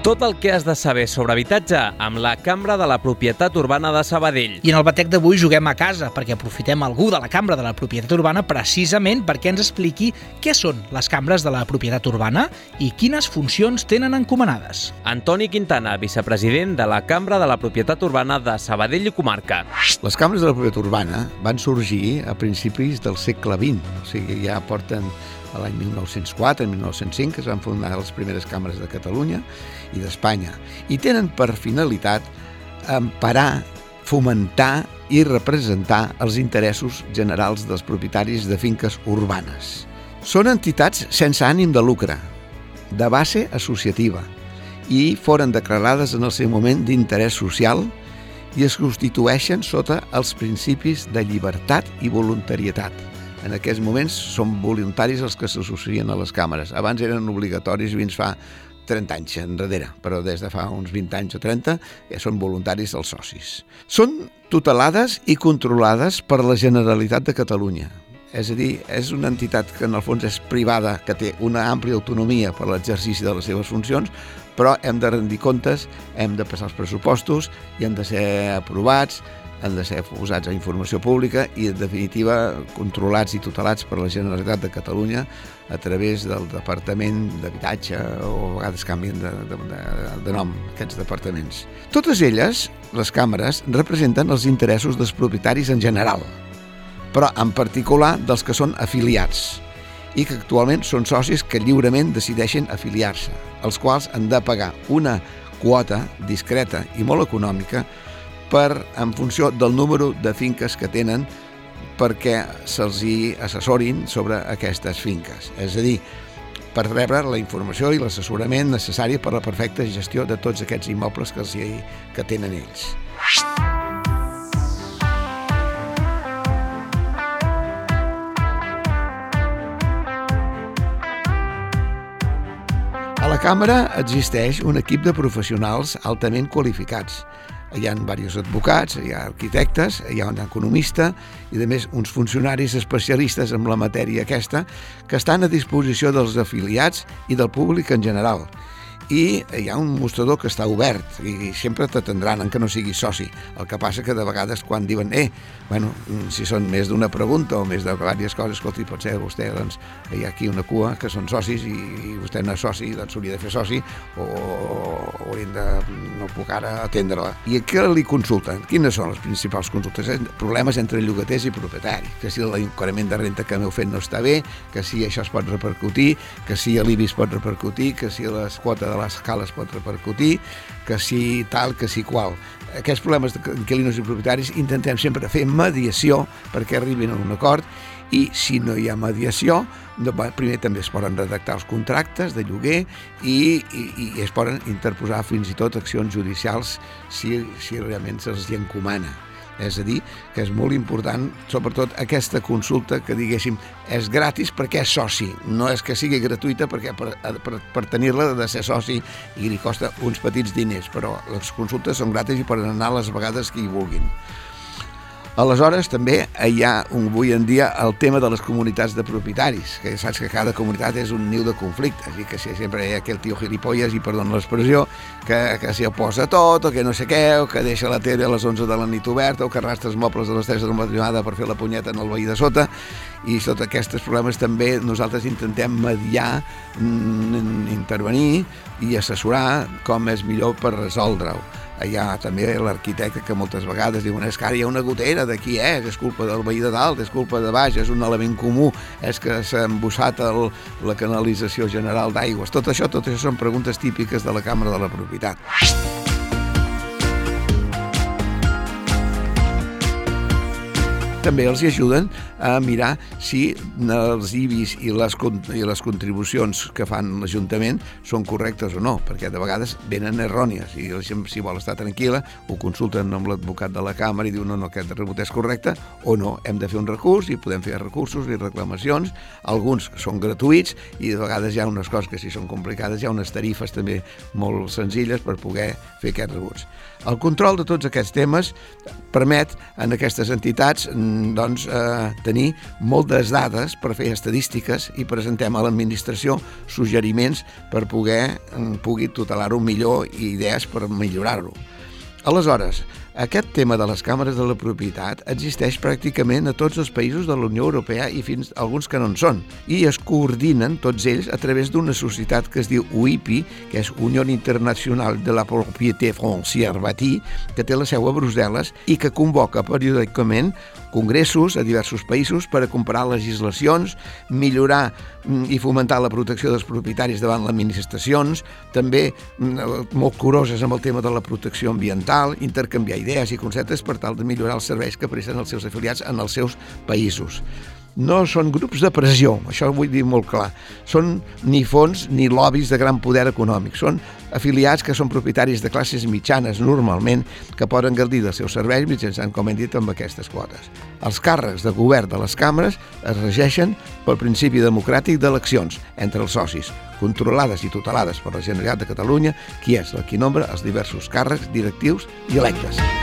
Tot el que has de saber sobre habitatge amb la Cambra de la Propietat Urbana de Sabadell. I en el batec d'avui juguem a casa, perquè aprofitem algú de la Cambra de la Propietat Urbana precisament perquè ens expliqui què són les cambres de la propietat urbana i quines funcions tenen encomanades. Antoni Quintana, vicepresident de la Cambra de la Propietat Urbana de Sabadell i Comarca. Les cambres de la propietat urbana van sorgir a principis del segle XX, o sigui, ja porten a l'any 1904, en 1905, que es van fundar les primeres cambres de Catalunya i d'Espanya, i tenen per finalitat emparar, fomentar i representar els interessos generals dels propietaris de finques urbanes. Són entitats sense ànim de lucre, de base associativa, i foren declarades en el seu moment d'interès social i es constitueixen sota els principis de llibertat i voluntarietat. En aquests moments són voluntaris els que s'associen a les càmeres. Abans eren obligatoris fins fa 30 anys enrere, però des de fa uns 20 anys o 30 ja són voluntaris els socis. Són tutelades i controlades per la Generalitat de Catalunya. És a dir, és una entitat que en el fons és privada, que té una àmplia autonomia per l'exercici de les seves funcions, però hem de rendir comptes, hem de passar els pressupostos i han de ser aprovats, han de ser posats a informació pública i, en definitiva, controlats i tutelats per la Generalitat de Catalunya a través del Departament d'Habitatge, o a vegades canvien de nom, aquests departaments. Totes elles, les càmeres, representen els interessos dels propietaris en general, però en particular dels que són afiliats i que actualment són socis que lliurement decideixen afiliar-se, els quals han de pagar una quota discreta i molt econòmica en funció del número de finques que tenen perquè se'ls hi assessorin sobre aquestes finques. És a dir, per rebre la informació i l'assessorament necessari per a la perfecta gestió de tots aquests immobles que tenen ells. A la Càmera existeix un equip de professionals altament qualificats. Hi ha diversos advocats, hi ha arquitectes, hi ha un economista i, a més, uns funcionaris especialistes en la matèria aquesta que estan a disposició dels afiliats i del públic en general. I hi ha un mostrador que està obert i sempre t'atendran, encara no siguis soci. El que passa que de vegades quan diuen si són més d'una pregunta o més de diverses coses, escolti, pot ser vostè, doncs, hi ha aquí una cua que són socis i vostè no és soci, doncs s'hauria de fer soci o hauríem de... no puc ara atendre-la. I què li consulten? Quines són les principals consultes? Problemes entre llogaters i propietaris, que si l'increment de renta que m'heu fet no està bé, que si això es pot repercutir, que si l'IBI es pot repercutir, que si les quotes de l'escala es pot repercutir, que si tal, que si qual. Aquests problemes d'inquilinos i propietaris intentem sempre fer mediació perquè arribin a un acord i si no hi ha mediació, primer també es poden redactar els contractes de lloguer i es poden interposar fins i tot accions judicials si realment se'ls hi encomana. És a dir, que és molt important, sobretot aquesta consulta que, diguéssim, és gratis perquè és soci. No és que sigui gratuïta perquè per tenir-la ha de ser soci i li costa uns petits diners, però les consultes són gratis i poden anar les vegades que hi vulguin. Aleshores, també hi ha avui en dia el tema de les comunitats de propietaris, que saps que cada comunitat és un niu de conflictes i que sempre hi ha aquell tio gilipolles, i perdona l'expressió, que s'hi oposa tot, o que no sé què, o que deixa la tele a les 11 de la nit oberta, o que arrastra els mobles a les 3 de la matinada per fer la punyeta en el veí de sota, i sota aquests problemes també nosaltres intentem mediar, intervenir i assessorar com és millor per resoldre-ho. Hi ha també l'arquitecte que moltes vegades diuen és que ara hi ha una gotera, de qui és culpa del veí de dalt, és culpa de baix, és un element comú, és que s'ha embussat la canalització general d'aigües. Tot això són preguntes típiques de la Càmera de la Propietat. També els ajuden a mirar si els IBIs i les contribucions que fan l'Ajuntament són correctes o no, perquè de vegades venen errònies i la gent, si vol estar tranquil·la, ho consulten amb l'advocat de la Càmera i diu no, aquest rebut és correcte o no, hem de fer un recurs i podem fer recursos i reclamacions, alguns són gratuïts i de vegades hi ha unes coses que si són complicades, hi ha unes tarifes també molt senzilles per poder fer aquests rebuts. El control de tots aquests temes permet en aquestes entitats tenir moltes dades per fer estadístiques i presentem a l'administració suggeriments per pugui tutelar-ho millor i idees per millorar-ho. Aleshores, aquest tema de les càmeres de la propietat existeix pràcticament a tots els països de la Unió Europea i fins a alguns que no en són, i es coordinen tots ells a través d'una societat que es diu UIPI, que és Unió Internacional de la Propriété Foncière Bâtie, que té la seu a Brussel·les i que convoca periòdicament congressos a diversos països per a comparar legislacions, millorar i fomentar la protecció dels propietaris davant les manifestacions, també molt curoses amb el tema de la protecció ambiental, intercanviar idees i conceptes per tal de millorar els serveis que presten els seus afiliats en els seus països. No són grups de pressió, això ho vull dir molt clar. Són ni fons ni lobbies de gran poder econòmic. Són afiliats que són propietaris de classes mitjanes normalment que poden gaudir dels seus serveis mitjançant, com hem dit, amb aquestes quotes. Els càrrecs de govern de les càmeres es regeixen pel principi democràtic d'eleccions entre els socis, controlades i tutelades per la Generalitat de Catalunya, qui és el qui nombra els diversos càrrecs directius i electes.